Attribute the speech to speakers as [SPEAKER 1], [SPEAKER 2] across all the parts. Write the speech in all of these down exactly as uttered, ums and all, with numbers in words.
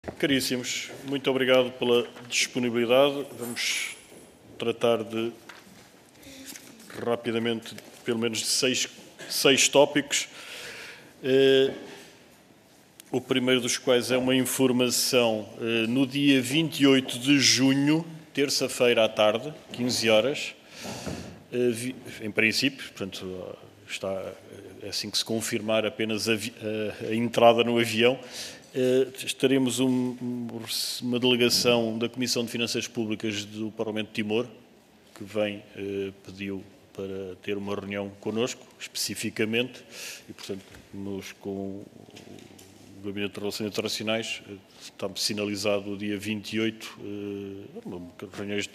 [SPEAKER 1] Caríssimos, muito obrigado pela disponibilidade. Vamos tratar de, rapidamente, pelo menos de seis, seis tópicos. Eh, o primeiro dos quais é uma informação. Eh, no dia vinte e oito de junho, terça-feira à tarde, quinze horas, eh, vi, em princípio, portanto, está, é assim que se confirmar apenas a, a, a entrada no avião, estaremos um, uma delegação da Comissão de Finanças Públicas do Parlamento de Timor, que vem, eh, pediu para ter uma reunião connosco, especificamente, e, portanto, nos, com o Gabinete de Relações Internacionais, está sinalizado o dia vinte e oito, eh, uma reunião de,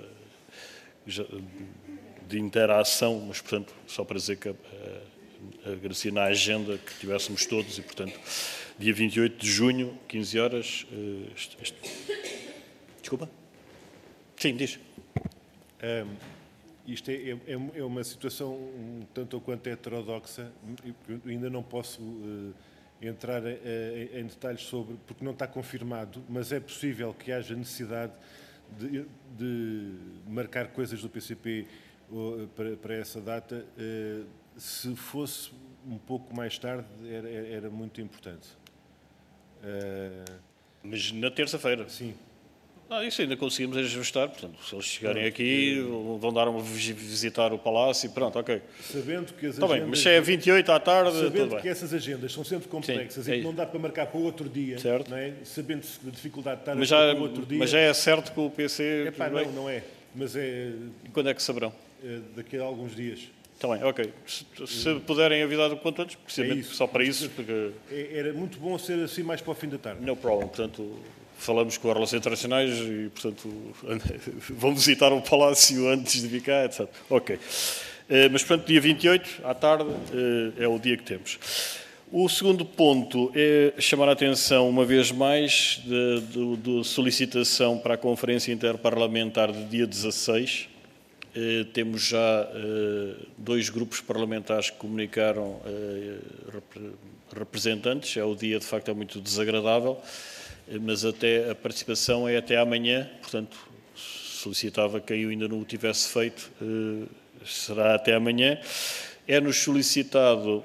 [SPEAKER 1] de interação, mas, portanto, só para dizer que agradecia na agenda que tivéssemos todos e, portanto, dia vinte e oito de junho, quinze horas. Uh, este, este... Desculpa? Sim, diz.
[SPEAKER 2] Um, isto é, é, é uma situação um tanto ou quanto heterodoxa. Eu ainda não posso uh, entrar a, a, em detalhes sobre, porque não está confirmado, mas é possível que haja necessidade de, de marcar coisas do P C P uh, para, para essa data. Uh, se fosse um pouco mais tarde, era, era muito importante. Uh...
[SPEAKER 1] Mas na terça-feira?
[SPEAKER 2] Sim.
[SPEAKER 1] Ah, isso ainda conseguimos ajustar, portanto, se eles chegarem pronto, aqui, é... vão dar uma visitar o palácio e pronto, ok.
[SPEAKER 2] Sabendo que as
[SPEAKER 1] Está
[SPEAKER 2] agendas...
[SPEAKER 1] bem, mas se é vinte e oito à tarde,
[SPEAKER 2] sabendo
[SPEAKER 1] tudo
[SPEAKER 2] que
[SPEAKER 1] bem.
[SPEAKER 2] essas agendas são sempre complexas
[SPEAKER 1] Sim,
[SPEAKER 2] e
[SPEAKER 1] é
[SPEAKER 2] que não dá para marcar para outro dia,
[SPEAKER 1] certo.
[SPEAKER 2] Não é? Sabendo-se da dificuldade de estar
[SPEAKER 1] mas
[SPEAKER 2] a
[SPEAKER 1] já,
[SPEAKER 2] para outro dia...
[SPEAKER 1] Mas já é certo que o P C...
[SPEAKER 2] É pá, não, não é, mas é...
[SPEAKER 1] E quando é que saberão?
[SPEAKER 2] É daqui a alguns dias.
[SPEAKER 1] Está bem, ok. Se, se puderem avisar o quanto antes, precisamente é só para isso, porque...
[SPEAKER 2] Era muito bom ser assim mais para o fim da tarde.
[SPEAKER 1] No problem, portanto, falamos com as Relações Internacionais e, portanto, vão visitar o Palácio antes de vir cá, etcétera. Ok. Mas, portanto, dia vinte e oito, à tarde, é o dia que temos. O segundo ponto é chamar a atenção, uma vez mais, da solicitação para a Conferência Interparlamentar de dia dezasseis. Uh, temos já uh, dois grupos parlamentares que comunicaram uh, rep representantes. É o dia, de facto, é muito desagradável, uh, mas até a participação é até amanhã, portanto, solicitava que eu ainda não o tivesse feito, uh, será até amanhã. É-nos solicitado...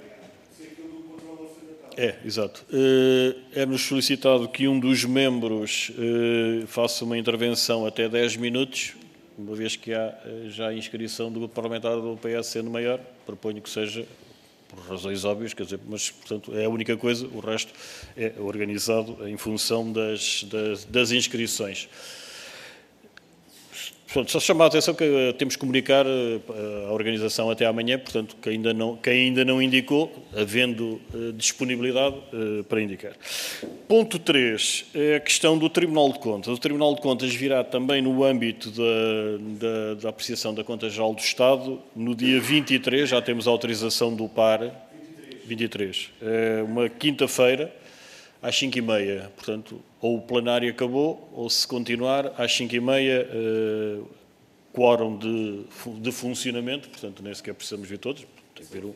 [SPEAKER 1] É, exato. Uh, é-nos solicitado que um dos membros uh, faça uma intervenção até dez minutos, uma vez que há já a inscrição do grupo parlamentar do P S sendo maior, proponho que seja, por razões óbvias, quer dizer, mas, portanto, é a única coisa, o resto é organizado em função das, das, das inscrições. Portanto, só chamar a atenção que temos que comunicar a organização até amanhã, portanto, que ainda não, quem ainda não indicou, havendo uh, disponibilidade uh, para indicar. Ponto três, é a questão do Tribunal de Contas. O Tribunal de Contas virá também no âmbito da, da, da apreciação da Conta Geral do Estado, no dia vinte e três, já temos a autorização do P A R, vinte e três, é uma quinta-feira, às cinco e meia, portanto, ou o plenário acabou, ou se continuar, às cinco e meia, uh, quórum de, de funcionamento, portanto, nem sequer precisamos vir todos, tem que ver um...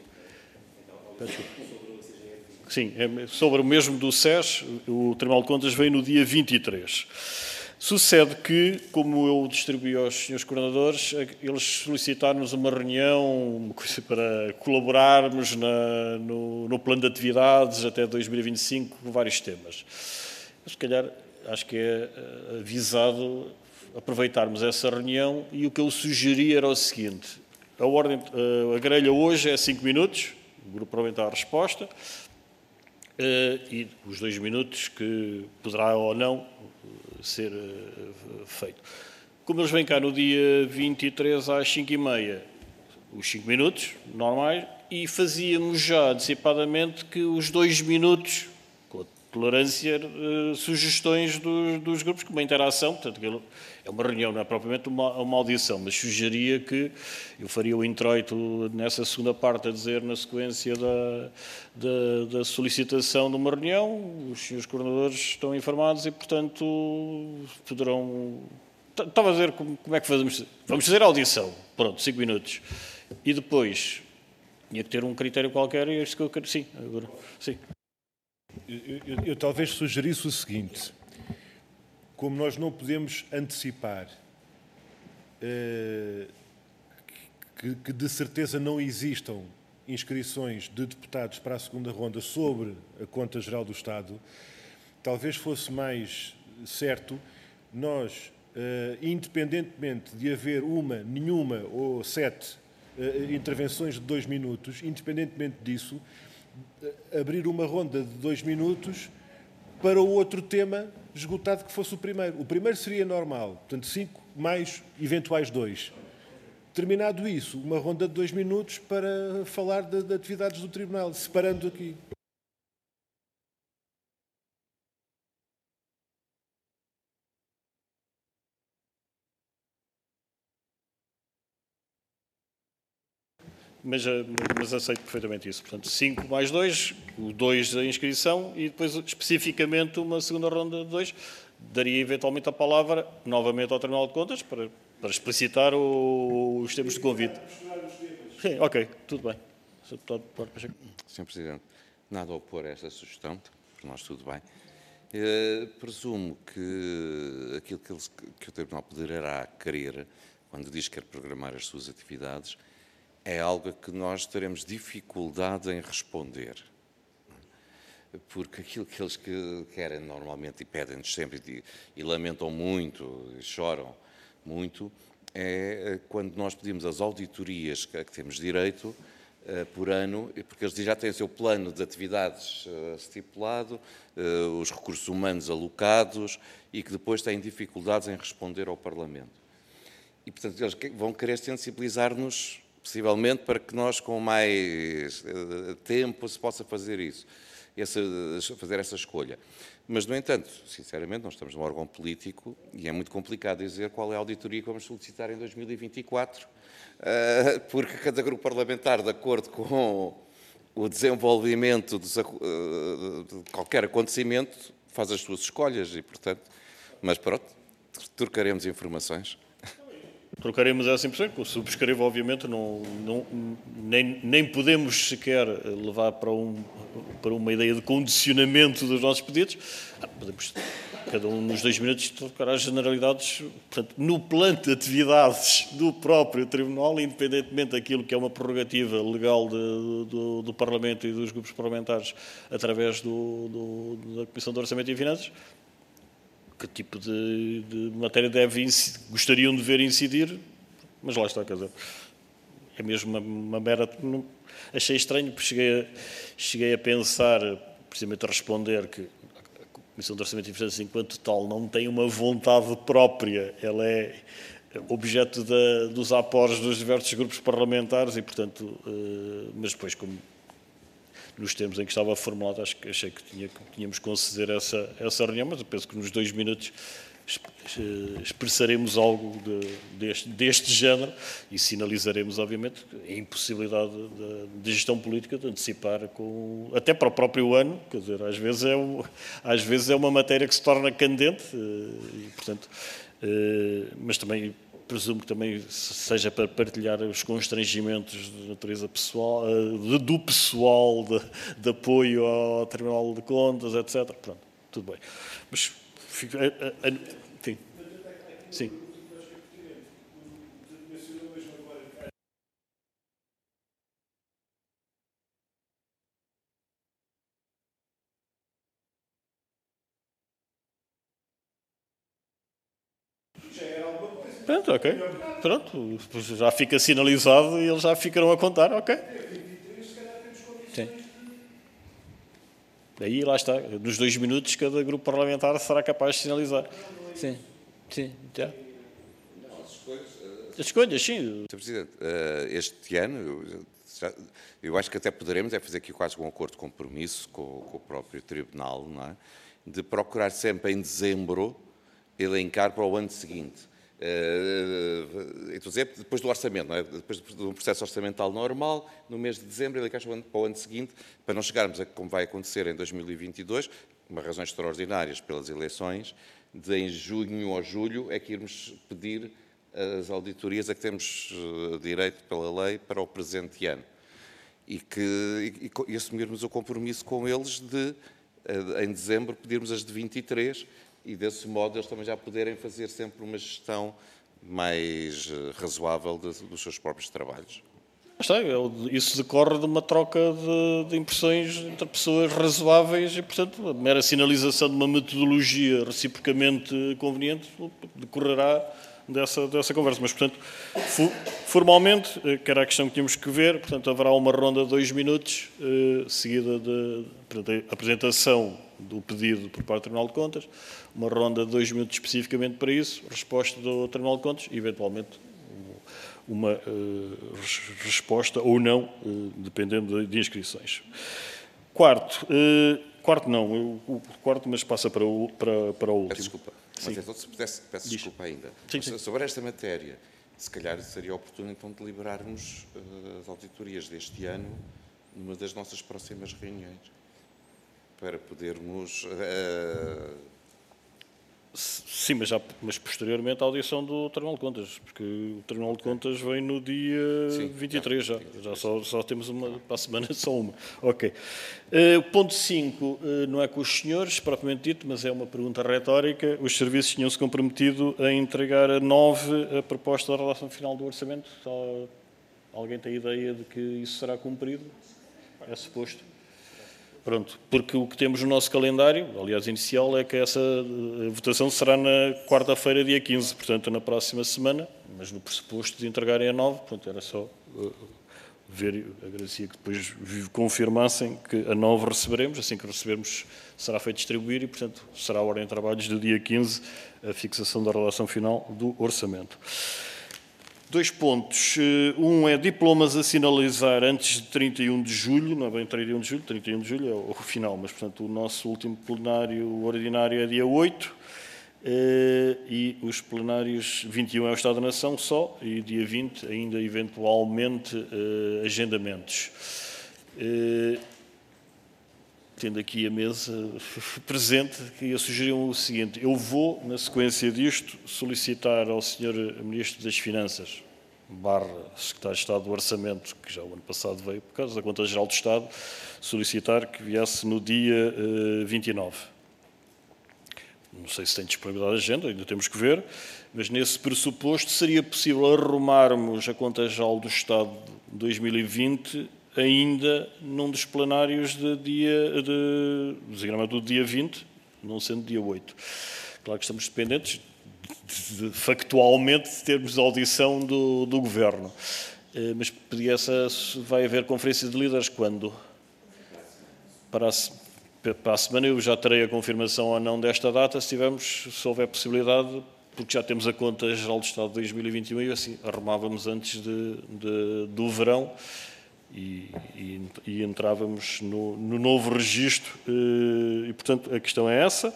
[SPEAKER 1] Sim, é sobre o mesmo do S E S, o Tribunal de Contas veio no dia vinte e três. Sucede que, como eu distribuí aos senhores coordenadores, eles solicitaram-nos uma reunião uma coisa para colaborarmos na, no, no plano de atividades até dois mil e vinte e cinco, com vários temas. Se calhar, acho que é avisado aproveitarmos essa reunião e o que eu sugeri era o seguinte, a, ordem, a grelha hoje é cinco minutos, o grupo parlamentar a resposta, e os dois minutos que poderá ou não ser uh, feito. Como eles vêm cá no dia vinte e três às cinco e meia, os cinco minutos normais, e fazíamos já antecipadamente que os dois minutos, com a tolerância, uh, sugestões dos, dos grupos, com uma interação, portanto, é uma reunião, não é propriamente uma, uma audição, mas sugeria que eu faria o introito nessa segunda parte a dizer na sequência da, da, da solicitação de uma reunião, os senhores coordenadores estão informados e, portanto, poderão... Estava a dizer como, como é que fazemos... Vamos fazer a audição, pronto, cinco minutos, e depois tinha que ter um critério qualquer e é isso que eu quero... Sim, agora, sim.
[SPEAKER 2] Eu, eu, eu talvez sugerisse o seguinte... como nós não podemos antecipar uh, que, que de certeza não existam inscrições de deputados para a segunda ronda sobre a Conta Geral do Estado, talvez fosse mais certo nós, uh, independentemente de haver uma, nenhuma ou sete uh, intervenções de dois minutos, independentemente disso, uh, abrir uma ronda de dois minutos para o outro tema esgotado que fosse o primeiro. O primeiro seria normal, portanto, cinco mais eventuais dois. Terminado isso, uma ronda de dois minutos para falar de, de atividades do Tribunal, separando aqui.
[SPEAKER 1] Mas, mas aceito perfeitamente isso. Portanto, cinco mais dois, o dois da inscrição e depois especificamente uma segunda ronda de dois. Daria eventualmente a palavra novamente ao Tribunal de Contas para, para explicitar o, os termos de convite. Sim, ok, tudo bem.
[SPEAKER 3] senhor Presidente, nada a opor a esta sugestão, por nós tudo bem. Uh, presumo que aquilo que, eles, que o Tribunal poderá querer, quando diz que quer programar as suas atividades, é algo que nós teremos dificuldade em responder. Porque aquilo que eles que querem normalmente e pedem-nos sempre e, e lamentam muito e choram muito é quando nós pedimos as auditorias que, que temos direito uh, por ano, porque eles já têm o seu plano de atividades uh, estipulado, uh, os recursos humanos alocados e que depois têm dificuldades em responder ao Parlamento. E, portanto, eles vão querer sensibilizar-nos, possivelmente, para que nós, com mais uh, tempo, se possa fazer isso. Essa, fazer essa escolha. Mas, no entanto, sinceramente, nós estamos num órgão político e é muito complicado dizer qual é a auditoria que vamos solicitar em dois mil e vinte e quatro, porque cada grupo parlamentar, de acordo com o desenvolvimento de qualquer acontecimento, faz as suas escolhas e, portanto, mas pronto, trocaremos informações.
[SPEAKER 1] Trocaremos essa impressão, que eu subscrevo, obviamente, não, não, nem, nem podemos sequer levar para, um, para uma ideia de condicionamento dos nossos pedidos. Ah, podemos, cada um nos dois minutos, trocar as generalidades, portanto, no plano de atividades do próprio Tribunal, independentemente daquilo que é uma prerrogativa legal de, do, do Parlamento e dos grupos parlamentares, através do, do, da Comissão de Orçamento e Finanças. Que tipo de, de matéria deve gostariam de ver incidir, mas lá está, quer dizer, é mesmo uma, uma mera... Não, achei estranho, porque cheguei a, cheguei a pensar, precisamente a responder, que a Comissão de Orçamento e Finanças, enquanto tal, não tem uma vontade própria, ela é objeto da, dos aporos dos diversos grupos parlamentares e, portanto, uh, mas depois, como nos termos em que estava formulado, acho que achei que, tinha, que tínhamos que conceder essa, essa reunião, mas eu penso que nos dois minutos expressaremos algo de, deste, deste género e sinalizaremos, obviamente, a impossibilidade de, de gestão política de antecipar, com, até para o próprio ano, quer dizer, às vezes é, um, às vezes é uma matéria que se torna candente, e, portanto, mas também presumo que também seja para partilhar os constrangimentos de natureza pessoal, do pessoal de, de apoio ao Tribunal de Contas, etcétera. Pronto, tudo bem. Mas, enfim, sim. Pronto, ok. Pronto, já fica sinalizado e eles já ficarão a contar, ok. Sim. Aí lá está, nos dois minutos cada grupo parlamentar será capaz de sinalizar. Sim, sim, já. As escolhas, sim.
[SPEAKER 3] senhor Presidente, este ano, eu acho que até poderemos é fazer aqui quase um acordo de compromisso com, com o próprio Tribunal, não é? De procurar sempre em dezembro elencar para o ano seguinte. Uh, então, depois do orçamento, não é? Depois de um processo orçamental normal, no mês de dezembro, ele encaixa para o ano seguinte, para não chegarmos a como vai acontecer em dois mil e vinte e dois, uma razões extraordinárias pelas eleições, de em junho ou julho é que irmos pedir as auditorias a que temos direito pela lei para o presente ano. E, que, e, e assumirmos o compromisso com eles de, em dezembro, pedirmos as de vinte e três, e, desse modo, eles também já poderem fazer sempre uma gestão mais razoável de, dos seus próprios trabalhos.
[SPEAKER 1] Está, isso decorre de uma troca de, de impressões entre pessoas razoáveis e, portanto, a mera sinalização de uma metodologia reciprocamente conveniente decorrerá dessa, dessa conversa. Mas, portanto, formalmente, que era a questão que tínhamos que ver, portanto, haverá uma ronda de dois minutos, eh, seguida de portanto, a apresentação do pedido por parte do Tribunal de Contas, uma ronda de dois minutos especificamente para isso, resposta do Tribunal de Contas e, eventualmente, uma uh, resposta ou não, uh, dependendo de, de inscrições. Quarto, uh, quarto não, o quarto, mas passa para o, para, para o último.
[SPEAKER 3] Peço desculpa, mas então, se pudesse, peço
[SPEAKER 1] Diz.
[SPEAKER 3] desculpa ainda.
[SPEAKER 1] Sim, sim.
[SPEAKER 3] Sobre esta matéria, se calhar seria oportuno então deliberarmos uh, as auditorias deste ano numa das nossas próximas reuniões, para podermos... Uh,
[SPEAKER 1] Sim, mas, já, mas posteriormente à audição do Tribunal de Contas, porque o Tribunal de Contas vem no dia Sim, vinte e três, já, já só, só temos uma, para a semana só uma. Ok. Uh, ponto cinco, uh, não é com os senhores, propriamente dito, mas é uma pergunta retórica. Os serviços tinham-se comprometido a entregar a nove a proposta da relação final do orçamento. Só, alguém tem ideia de que isso será cumprido? É suposto? Pronto, porque o que temos no nosso calendário, aliás, inicial, é que essa votação será na quarta-feira, dia quinze, portanto, na próxima semana, mas no pressuposto de entregarem a nove, portanto, era só uh, ver, agradecia que depois confirmassem que a nove receberemos, assim que recebermos será feito distribuir e, portanto, será a ordem de trabalhos do dia quinze a fixação da relação final do orçamento. Dois pontos. Um é diplomas a sinalizar antes de trinta e um de julho, não é bem trinta e um de julho, trinta e um de julho é o final, mas, portanto, o nosso último plenário ordinário é dia oito e os plenários vinte e um é o Estado da Nação só e dia vinte ainda, eventualmente, agendamentos. Tendo aqui a mesa presente, queria sugerir o seguinte. Eu vou, na sequência disto, solicitar ao senhor Ministro das Finanças, barra Secretário de Estado do Orçamento, que já o ano passado veio por causa da Conta-Geral do Estado, solicitar que viesse no dia uh, vinte e nove. Não sei se tem disponibilidade de agenda, ainda temos que ver, mas nesse pressuposto seria possível arrumarmos a Conta-Geral do Estado de dois mil e vinte ainda num dos plenários de dia, de, designadamente do dia vinte, não sendo dia oito. Claro que estamos dependentes, de, de, factualmente, de termos a audição do, do Governo. Eh, mas pedia essa, vai haver conferência de líderes quando? Para a, para a semana eu já terei a confirmação ou não desta data, se tivermos, se houver possibilidade, porque já temos a Conta Geral do Estado de dois mil e vinte e um e assim arrumávamos antes de, de, do verão, E, e, e entrávamos no, no novo registro e, portanto, a questão é essa.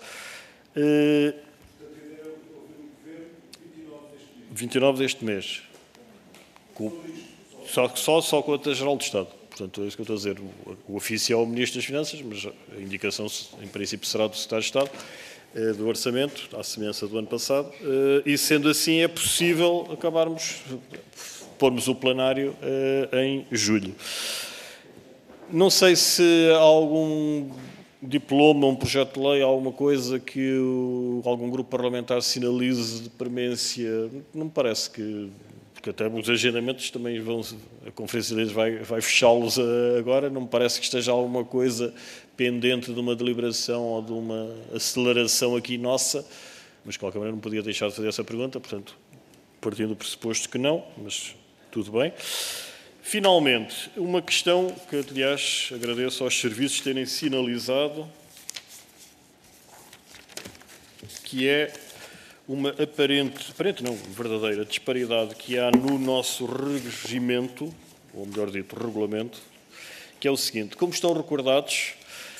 [SPEAKER 1] vinte e nove deste mês. Com, só, só, só com a Conta Geral do Estado. Portanto, é isso que eu estou a dizer. O, o ofício é o Ministro das Finanças, mas a indicação, em princípio, será do Secretário de Estado do Orçamento, à semelhança do ano passado. E, sendo assim, é possível acabarmos... pormos o plenário uh, em julho. Não sei se há algum diploma, um projeto de lei, alguma coisa que o, algum grupo parlamentar sinalize de premência. Não me parece que... Porque até os agendamentos também vão... A Conferência de Leis vai, vai fechá-los agora. Não me parece que esteja alguma coisa pendente de uma deliberação ou de uma aceleração aqui nossa. Mas, de qualquer maneira, não podia deixar de fazer essa pergunta. Portanto, partindo do pressuposto que não, mas... Tudo bem. Finalmente, uma questão que, aliás, agradeço aos serviços terem sinalizado, que é uma aparente, aparente não, verdadeira disparidade que há no nosso regimento, ou melhor dito, regulamento, que é o seguinte: como estão recordados,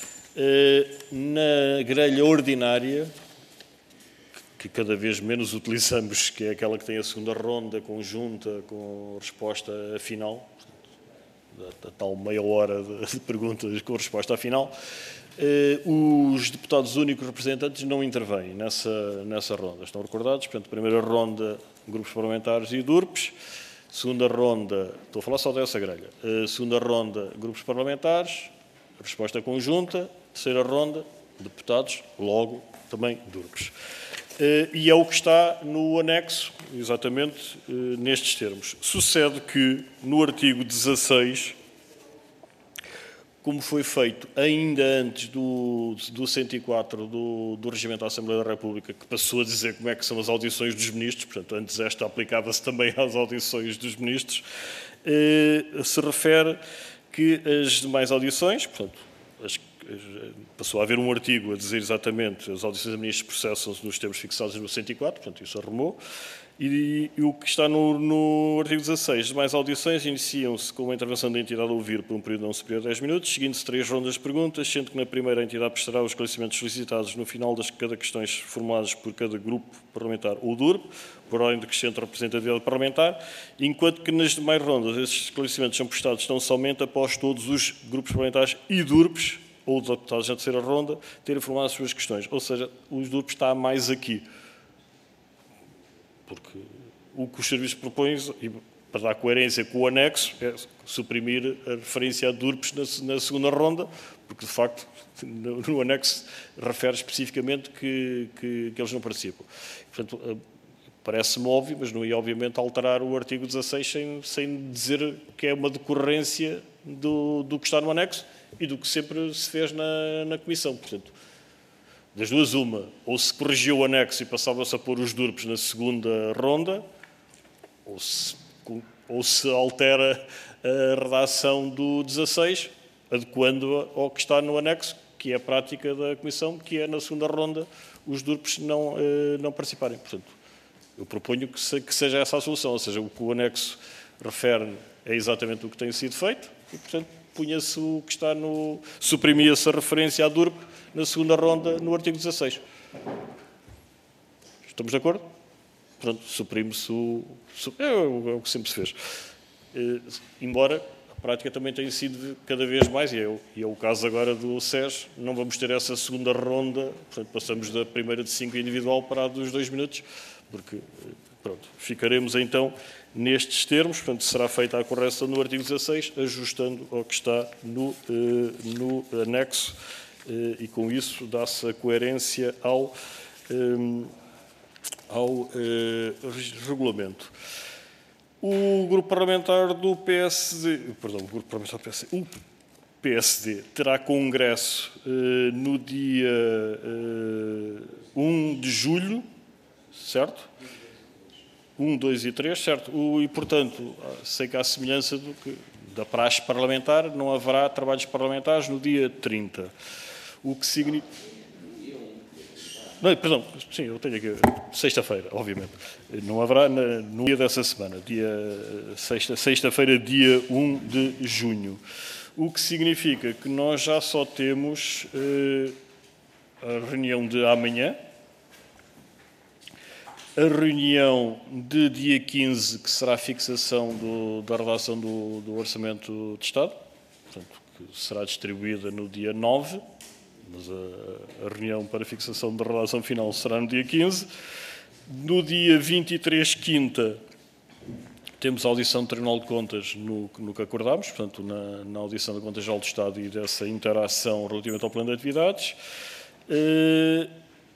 [SPEAKER 1] na grelha ordinária, que cada vez menos utilizamos, que é aquela que tem a segunda ronda conjunta com resposta final, a tal meia hora de perguntas com resposta final, os deputados únicos representantes não intervêm nessa, nessa ronda. Estão recordados? Portanto, primeira ronda, grupos parlamentares e D U R Ps. Segunda ronda, estou a falar só dessa grelha. Segunda ronda, grupos parlamentares, resposta conjunta. Terceira ronda, deputados, logo também D U R P S. E é o que está no anexo, exatamente nestes termos. Sucede que no artigo dezasseis, como foi feito ainda antes do, do cento e quatro do, do Regimento da Assembleia da República, que passou a dizer como é que são as audições dos ministros, portanto, antes esta aplicava-se também às audições dos ministros, eh, se refere que as demais audições, portanto, as, passou a haver um artigo a dizer exatamente as audições de ministros processam-se nos termos fixados no cento e quatro, portanto, isso arrumou. E, e o que está no, no artigo dezasseis, as demais audições iniciam-se com uma intervenção da entidade a ouvir por um período não superior a dez minutos, seguindo-se três rondas de perguntas, sendo que na primeira a entidade prestará os esclarecimentos solicitados no final das cada questões formuladas por cada grupo parlamentar ou D U R P, por ordem decrescente representatividade parlamentar, enquanto que nas demais rondas esses esclarecimentos são prestados tão somente após todos os grupos parlamentares e D U R Ps, ou os deputados na terceira ronda, terem formulado as suas questões. Ou seja, os D U R Ps está mais aqui. Porque o que os serviços propõem, e para dar coerência com o anexo, é suprimir a referência a D U R Ps na, na segunda ronda, porque, de facto, no, no anexo refere especificamente que, que, que eles não participam. Portanto, parece-me óbvio, mas não ia, obviamente, alterar o artigo dezasseis sem, sem dizer que é uma decorrência do, do que está no anexo e do que sempre se fez na, na Comissão. Portanto, das duas, uma, ou se corrigiu o anexo e passava-se a pôr os D U R Ps na segunda ronda, ou se, ou se altera a redação do dezasseis, adequando-a ao que está no anexo, que é a prática da Comissão, que é na segunda ronda os D U R Ps não, não participarem. Portanto, eu proponho que, se, que seja essa a solução, ou seja, o que o anexo refere é exatamente o que tem sido feito e, portanto, punha-se o que está no... suprimia-se a referência à D U R P na segunda ronda no artigo dezasseis. Estamos de acordo? Pronto, suprime-se o... É o que sempre se fez. Embora a prática também tenha sido cada vez mais, e é, e é o caso agora do S E S, não vamos ter essa segunda ronda, portanto, passamos da primeira de cinco individual para a dos dois minutos, porque, pronto, ficaremos então nestes termos, portanto, será feita a correção no artigo dezasseis, ajustando ao que está no, no anexo, e com isso dá-se a coerência ao, ao regulamento. O grupo parlamentar do P S D, perdão, o grupo parlamentar do P S D, o P S D terá congresso no dia um de julho, certo? um, dois e três, certo? O, e, portanto, sei que há semelhança do que, da praxe parlamentar, não haverá trabalhos parlamentares no dia trinta. O que significa... Não, perdão, sim, eu tenho aqui, sexta-feira, obviamente. Não haverá na, no dia dessa semana, dia sexta, sexta-feira, dia um de junho. O que significa que nós já só temos eh, a reunião de amanhã, a reunião de dia quinze, que será a fixação do, da redação do, do Orçamento de Estado, portanto, que será distribuída no dia nove, mas a, a reunião para a fixação da redação final será no dia quinze. No dia vinte e três, quinta, temos a audição do Tribunal de Contas no, no que acordámos, portanto, na, na audição da Conta Geral do Estado e dessa interação relativamente ao plano de atividades. Uh,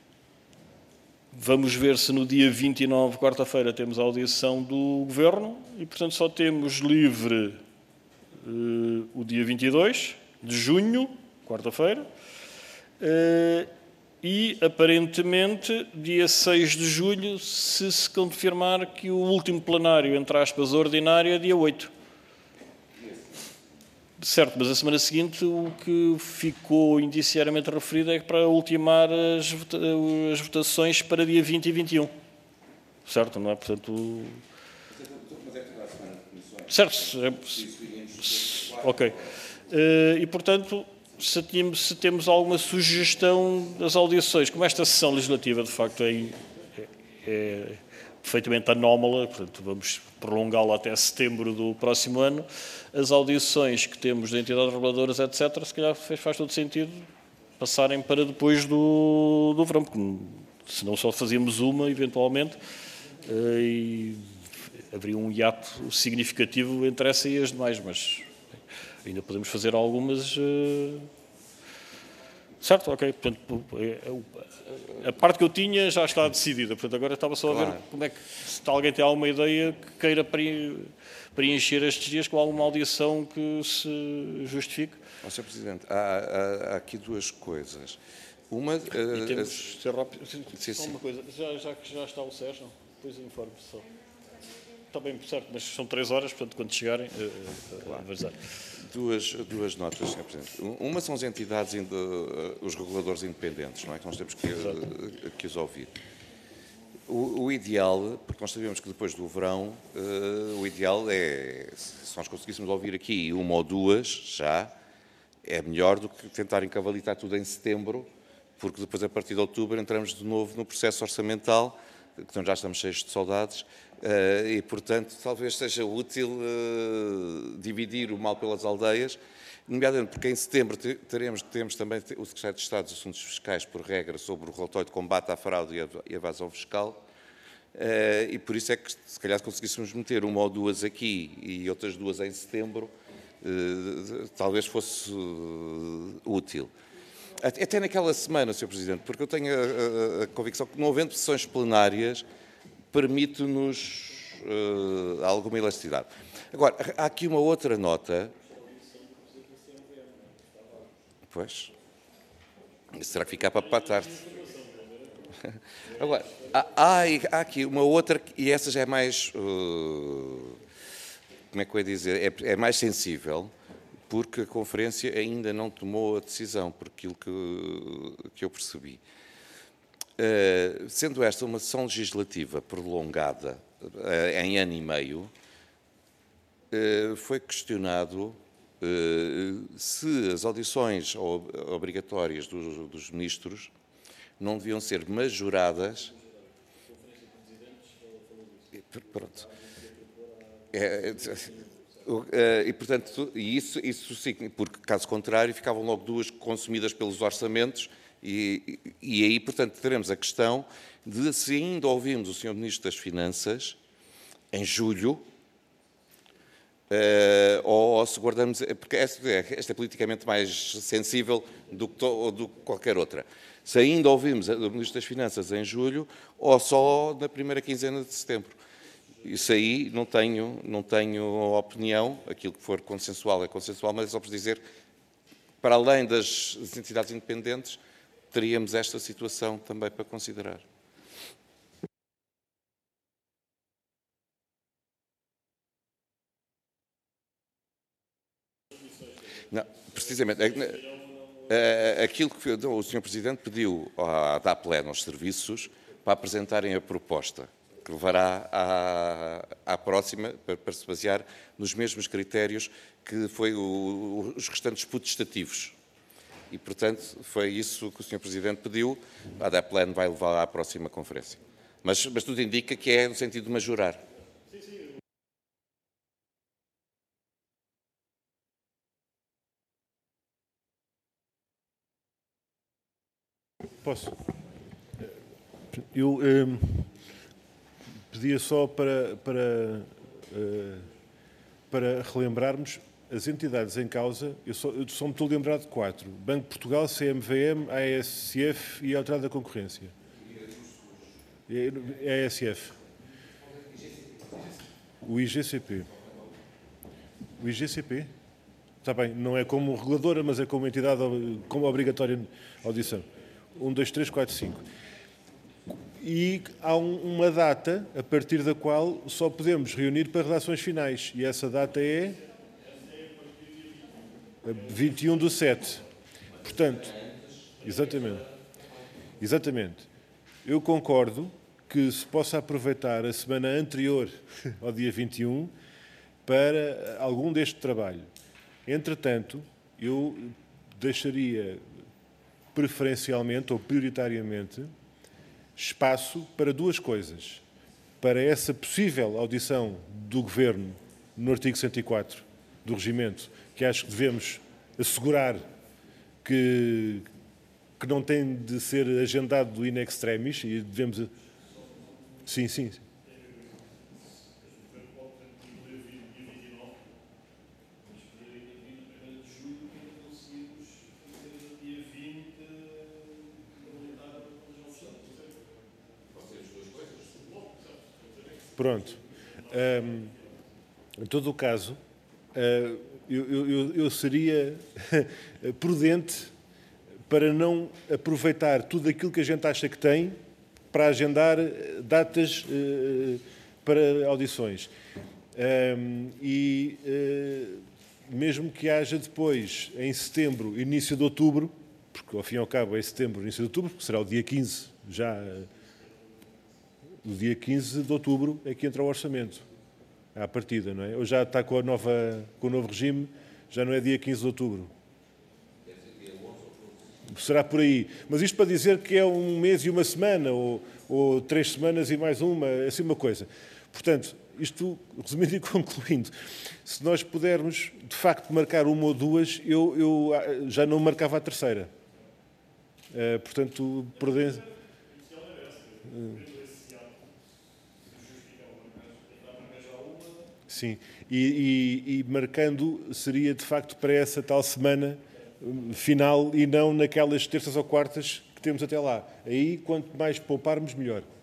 [SPEAKER 1] Vamos ver se no dia vinte e nove, quarta-feira, temos a audição do Governo e, portanto, só temos livre uh, o dia vinte e dois de junho, quarta-feira, uh, e, aparentemente, dia seis de julho, se se confirmar que o último plenário, entre aspas, ordinário, é dia oito. Certo, mas a semana seguinte o que ficou indiciariamente referido é para ultimar as, vota as votações para dia vinte e vinte e um. Certo, não é? Portanto... Mas é que será a semana de comissões? Certo. É, ok. E, portanto, se, tínhamos, se temos alguma sugestão das audições, como esta sessão legislativa, de facto, é, é, é perfeitamente anómala, portanto, vamos prolongá-la até setembro do próximo ano, as audições que temos de entidades reguladoras, etcétera, se calhar faz todo sentido passarem para depois do, do verão, porque senão só fazíamos uma, eventualmente, e haveria um hiato significativo entre essa e as demais, mas ainda podemos fazer algumas Certo? Ok. Portanto, a parte que eu tinha já está decidida. Portanto, agora estava só a ver como é que, se alguém tem alguma ideia que queira preencher estes dias com alguma audição que se justifique.
[SPEAKER 3] Ó, senhor Presidente, há, há, há aqui duas coisas. Uma...
[SPEAKER 1] E temos de ser rápido.
[SPEAKER 3] Sim,
[SPEAKER 1] só
[SPEAKER 3] sim.
[SPEAKER 1] uma coisa, já, já que já está o Sérgio, depois informe só. Está bem, certo, mas são três horas, portanto, quando chegarem, uh, uh, claro. avisar.
[SPEAKER 3] Duas, duas notas, senhor Presidente. Uma são as entidades, os reguladores independentes, não é? Que nós temos que, que os ouvir. O, o ideal, porque nós sabemos que depois do verão, uh, o ideal é, se nós conseguíssemos ouvir aqui uma ou duas, já, é melhor do que tentar encavalitar tudo em setembro, porque depois, a partir de outubro, entramos de novo no processo orçamental, que já estamos cheios de saudades, uh, e, portanto, talvez seja útil uh, dividir o mal pelas aldeias, nomeadamente porque em setembro teremos, teremos também o Secretário de Estado dos Assuntos Fiscais, por regra, sobre o relatório de combate à fraude e à evasão fiscal, uh, e por isso é que, se calhar, conseguíssemos meter uma ou duas aqui e outras duas em setembro, uh, talvez fosse uh, útil. Até naquela semana, senhor Presidente, porque eu tenho a, a, a convicção que, não havendo sessões plenárias, permite-nos uh, alguma elasticidade. Agora, há aqui uma outra nota. Pois. Será que ficar para, para a tarde? Agora, há, há, há aqui uma outra, e essa já é mais, uh, como é que eu ia dizer, é, é mais sensível, porque a Conferência ainda não tomou a decisão, por aquilo que, que eu percebi. Uh, sendo esta uma sessão legislativa prolongada uh, em ano e meio, uh, foi questionado uh, se as audições obrigatórias dos, dos ministros não deviam ser majoradas. Pronto. É, Uh, e, portanto, e isso, isso sim, porque, caso contrário, ficavam logo duas consumidas pelos orçamentos e, e, e aí, portanto, teremos a questão de se ainda ouvimos o senhor Ministro das Finanças em julho uh, ou, ou se guardamos... Porque esta é, esta é politicamente mais sensível do que, to, do que qualquer outra. Se ainda ouvimos o Ministro das Finanças em julho ou só na primeira quinzena de setembro. Isso aí não tenho, não tenho opinião, aquilo que for consensual é consensual, mas é só por dizer, para além das entidades independentes, teríamos esta situação também para considerar. Não, precisamente, aquilo que o senhor Presidente pediu à D A P L E N aos serviços para apresentarem a proposta, que levará à, à próxima, para, para se basear nos mesmos critérios que foi o, os restantes putestativos. E, portanto, foi isso que o senhor Presidente pediu. A D A P L E N vai levar à próxima conferência. Mas, mas tudo indica que é no sentido de majorar. Sim, sim.
[SPEAKER 2] Posso? Eu... Um... Pedia só para, para, uh, para relembrarmos as entidades em causa, eu só, eu só me estou a lembrar de quatro: Banco de Portugal, C M V M, A E S F e a Autoridade da Concorrência. A E S F. O I G C P. O I G C P? Está bem, não é como reguladora, mas é como entidade como obrigatória audição. Um, dois, três, quatro, cinco. E há um, uma data a partir da qual só podemos reunir para redações finais. E essa data é vinte e um do sete. Portanto, exatamente. Exatamente. Eu concordo que se possa aproveitar a semana anterior ao dia vinte e um para algum deste trabalho. Entretanto, eu deixaria preferencialmente ou prioritariamente espaço para duas coisas. Para essa possível audição do Governo no artigo cento e quatro do Regimento, que acho que devemos assegurar que, que não tem de ser agendado in extremis e devemos... Sim, sim. Pronto. Um, em todo o caso, uh, eu, eu, eu seria prudente para não aproveitar tudo aquilo que a gente acha que tem para agendar datas uh, para audições. Um, e uh, mesmo que haja depois, em setembro, início de outubro, porque ao fim e ao cabo é setembro, início de outubro, porque será o dia quinze, já o dia quinze de outubro é que entra o orçamento, à partida, não é? Ou já está com, a nova, com o novo regime, já não é dia quinze de outubro. Será por aí. Mas isto para dizer que é um mês e uma semana, ou, ou três semanas e mais uma, assim uma coisa. Portanto, isto, resumindo e concluindo, se nós pudermos, de facto, marcar uma ou duas, eu, eu já não marcava a terceira. Uh, portanto, prudência. Uh, sim, e, e, e marcando seria, de facto, para essa tal semana final e não naquelas terças ou quartas que temos até lá. Aí, quanto mais pouparmos, melhor.